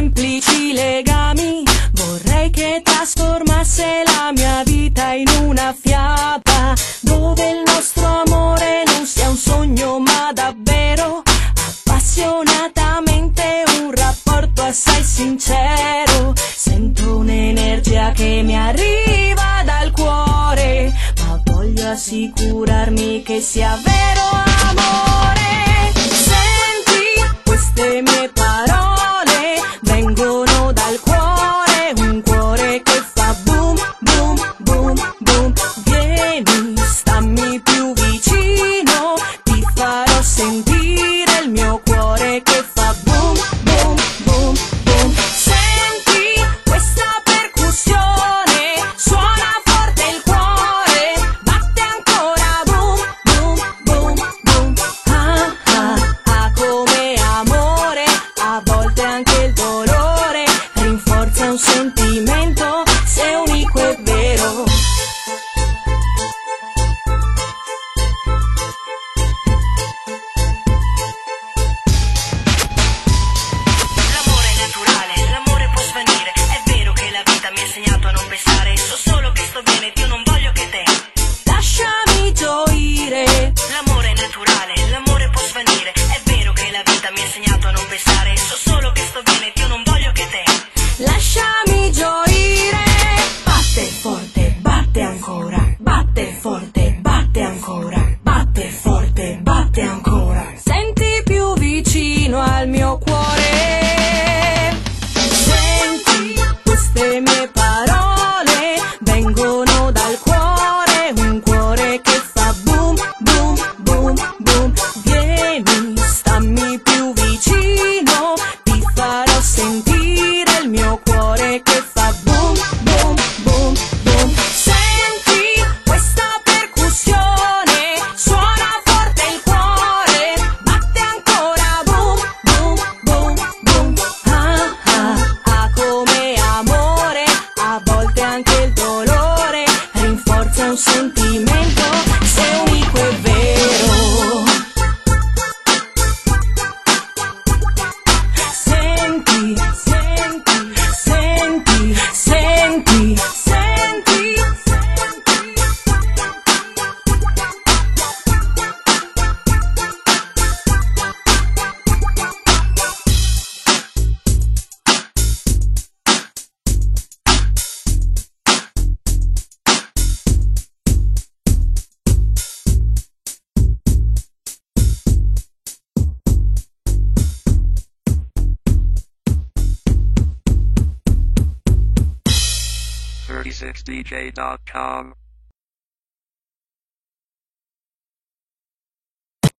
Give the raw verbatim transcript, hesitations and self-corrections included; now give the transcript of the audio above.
semplici legami. Vorrei che trasformasse la mia vita in una fiaba, dove il nostro amore non sia un sogno ma davvero appassionatamente un rapporto assai sincero. Sento un'energia che mi arriva dal cuore, ma voglio assicurarmi che sia vero amore. Senti, queste mie parole vengono dal cuore, un cuore che fa boom, boom, boom, boom. Vieni, stammi più vicino, ti farò sentire il mio cuore che fa boom, boom, boom, boom. Senti questa percussione, suona forte il cuore, batte ancora boom, boom, boom, boom. Ah, ah, ah, come amore, a volte anche il dolore rinforza un sentimento, se è unico e vero. L'amore è naturale, l'amore può svanire. È vero che la vita mi ha insegnato a non pensare, so solo che sto bene ed io non voglio che te. Lasciami gioire. L'amore è naturale, l'amore può svanire. È vero che la vita mi ha insegnato a non pensare, so solo che sto bene ed io non voglio che te. Lasciami gioire. Batte forte, batte ancora, batte forte, batte ancora, batte forte, batte ancora. Senti più vicino al mio cuore. Senti, queste mie parole vengono dal cuore, un cuore che fa boom, boom, boom, boom. Vieni, stammi più vicino, ti farò sentire il mio cuore che fa boom, boom, boom, boom. Senti questa percussione, suona forte il cuore, batte ancora boom, boom, boom, boom. Ah, ah, ah, come amore, a volte anche il dolore rinforza un sentimento, se è unico e vero. Senti, senti, senti, senti, senti, thirty-six D J dot com